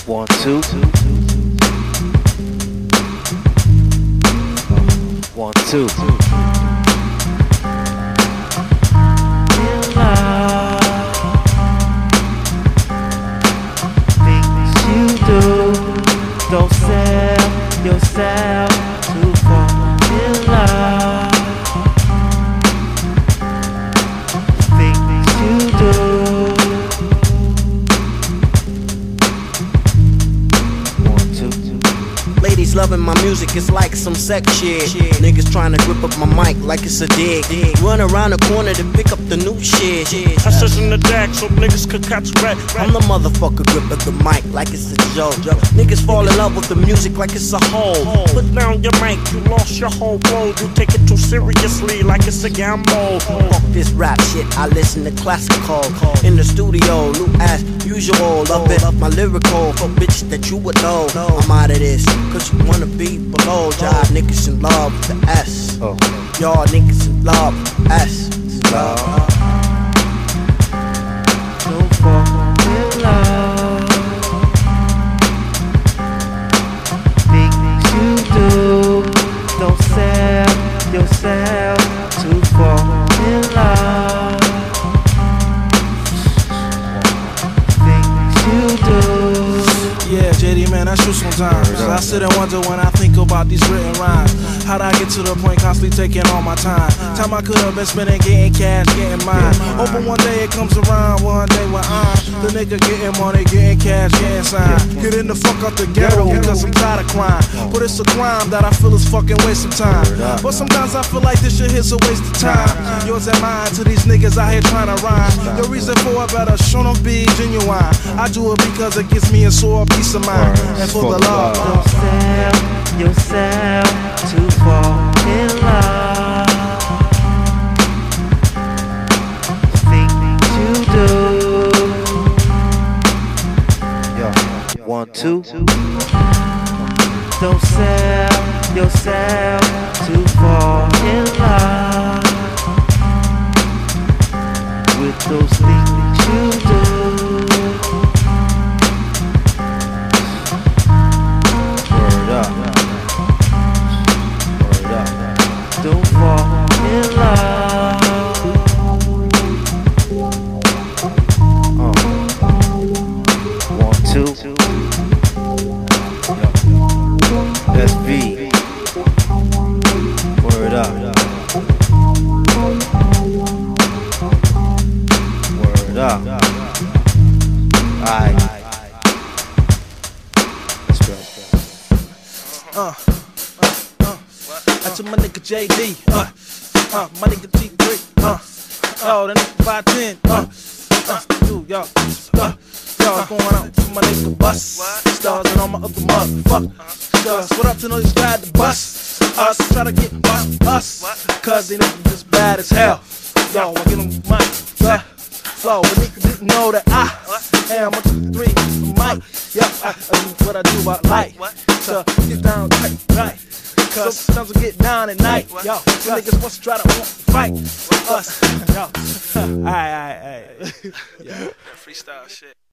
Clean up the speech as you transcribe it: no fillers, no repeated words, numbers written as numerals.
1, 2. 1, 2. Things you do, don't sell yourself to fall in love. Things you do. 1, 2. Ladies loving my music, it's like some sex shit. Niggas trying to grip up my mic like it's a dig. Run around the corner to pick up the new shit. I says in the deck so niggas could catch rat. I'm the motherfucker grip up the mic like it's a joke. Niggas fall in love with the music like it's a hole. Put down your mic, you lost your whole world. You take it too seriously like it's a gamble. Fuck this rap shit, I listen to classical. In the studio, new as usual. Love it, my lyrical. For bitch that you would know. I'm out of this, cause you wanna be below. Y'all niggas in love with the S. Y'all niggas in love with S. Love. Don't fall in love. Things you do, don't sell yourself to fall in love. Things you do. Yeah, JD, man, that's true sometimes. I sit and wonder when I think about these written rhymes. How'd I get to the point constantly taking all my time? Time I could have been spending getting cash, getting mine. Hoping one day it comes around, one day when I'm the nigga getting money, getting cash, getting signed. Getting the fuck out the ghetto because I'm tired of crime. But it's a crime that I feel is fucking waste of time. But sometimes I feel like this shit is a waste of time. Yours and mine to these niggas out here trying to rhyme. Your reason for it better show them be genuine. I do it because it gives me a sore peace of mind. And for the love, don't sell yourself to fall in love. Things you do. 1, 2. Don't sell yourself to fall in love with those things you do. Don't fall in love. 1, 2. That's V. Word up. Word up. Alright. Let's go. That's my nigga JD, my nigga T3, oh, the nigga 510, you, y'all, going out to my nigga Bus, stars and all my other motherfuckers, what up to those guys the bus, us try to get us, cause they niggas just bad as hell, yo, I get them my flow, but niggas didn't know that I am a 2-3, Mike, yeah, I do what I do, I like, to get down tight, right. Cause sometimes we get down at night, yo. Some niggas wants to try to fight us, yo. Alright. Yeah, freestyle shit.